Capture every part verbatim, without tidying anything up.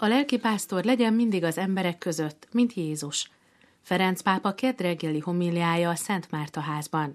A lelkipásztor legyen mindig az emberek között, mint Jézus. Ferenc pápa kedd reggeli homíliája a Szent Márta házban.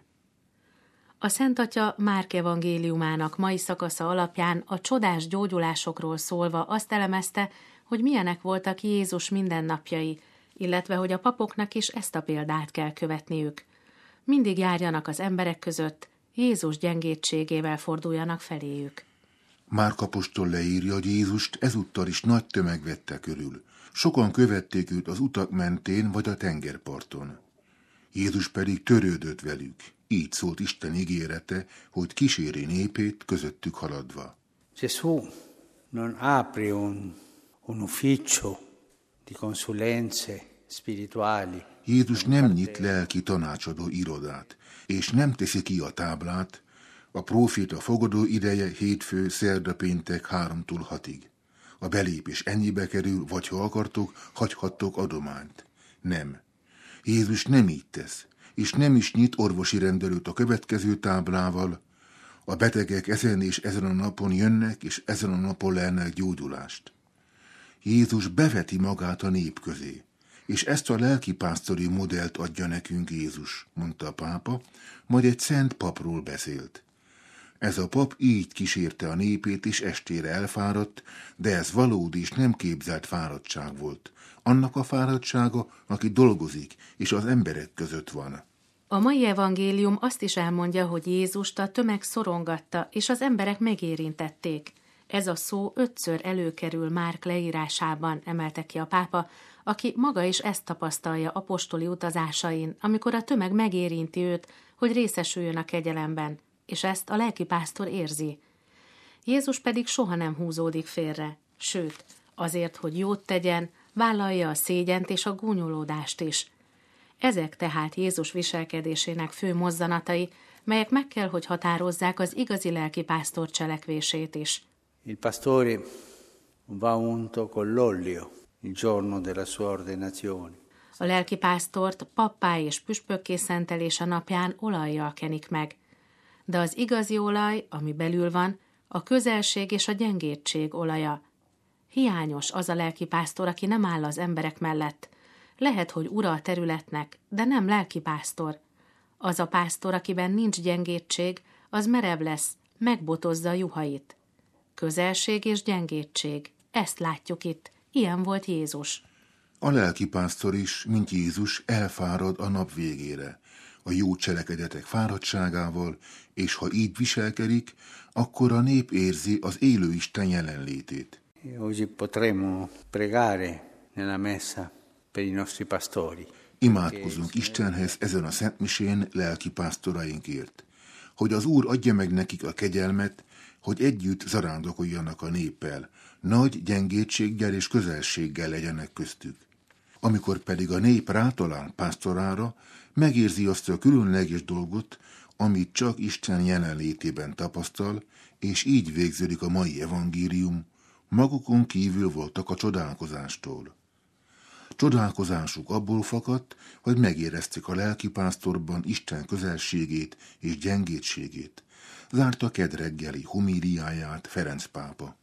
A Szent Atya Márk evangéliumának mai szakasza alapján a csodás gyógyulásokról szólva azt elemezte, hogy milyenek voltak Jézus mindennapjai, illetve hogy a papoknak is ezt a példát kell követniük. Mindig járjanak az emberek között, Jézus gyengétségével forduljanak feléjük. Márk apostol leírja, hogy Jézust ezúttal is nagy tömeg vette körül. Sokan követték őt az utak mentén vagy a tengerparton. Jézus pedig törődött velük. Így szólt Isten ígérete, hogy kíséri népét közöttük haladva. Gesù non apre un, un ufficio di consulenze spirituali. Jézus nem nyit lelki tanácsadó irodát, és nem teszi ki a táblát, a próféta fogadó ideje hétfő, szerda, péntek háromtól hatig. A belépés ennyibe kerül, vagy ha akartok, hagyhattok adományt. Nem. Jézus nem így tesz, és nem is nyit orvosi rendelőt a következő táblával. A betegek ezen és ezen a napon jönnek, és ezen a napon lelnek gyógyulást. Jézus beveti magát a nép közé, és ezt a lelkipásztori modellt adja nekünk Jézus, mondta a pápa, majd egy szent papról beszélt. Ez a pap így kísérte a népét, és estére elfáradt, de ez valódi és nem képzelt fáradtság volt. Annak a fáradtsága, aki dolgozik, és az emberek között van. A mai evangélium azt is elmondja, hogy Jézust a tömeg szorongatta, és az emberek megérintették. Ez a szó ötször előkerül Márk leírásában, emelte ki a pápa, aki maga is ezt tapasztalja apostoli utazásain, amikor a tömeg megérinti őt, hogy részesüljön a kegyelemben, és ezt a lelkipásztor érzi. Jézus pedig soha nem húzódik félre, sőt, azért, hogy jót tegyen, vállalja a szégyent és a gúnyolódást is. Ezek tehát Jézus viselkedésének fő mozzanatai, melyek meg kell, hogy határozzák az igazi lelkipásztor cselekvését is. Il pastore va unto con l'olio il giorno della sua ordinazione. A lelkipásztort pappá és püspökké szentelése napján olajjal kenik meg. De az igazi olaj, ami belül van, a közelség és a gyengétség olaja. Hiányos az a lelkipásztor, aki nem áll az emberek mellett. Lehet, hogy ura a területnek, de nem lelkipásztor. Az a pásztor, akiben nincs gyengétség, az merev lesz, megbotozza juhait. Közelség és gyengétség, ezt látjuk itt. Ilyen volt Jézus. A lelkipásztor is, mint Jézus, elfárad a nap végére, a jó cselekedetek fáradtságával, és ha így viselkedik, akkor a nép érzi az élő Isten jelenlétét. Oggi potremmo pregare nella messa per i nostri pastori. Imádkozunk Istenhez ezen a szentmisén lelkipásztorainkért, hogy az Úr adja meg nekik a kegyelmet, hogy együtt zarándokoljanak a néppel, nagy gyengétséggel és közelséggel legyenek köztük. Amikor pedig a nép rátalál pásztorára, megérzi azt a különleges dolgot, amit csak Isten jelenlétében tapasztal, és így végződik a mai evangélium, magukon kívül voltak a csodálkozástól. Csodálkozásuk abból fakadt, hogy megérezték a lelkipásztorban Isten közelségét és gyengétségét, zárta kedd reggeli homíliáját Ferenc pápa.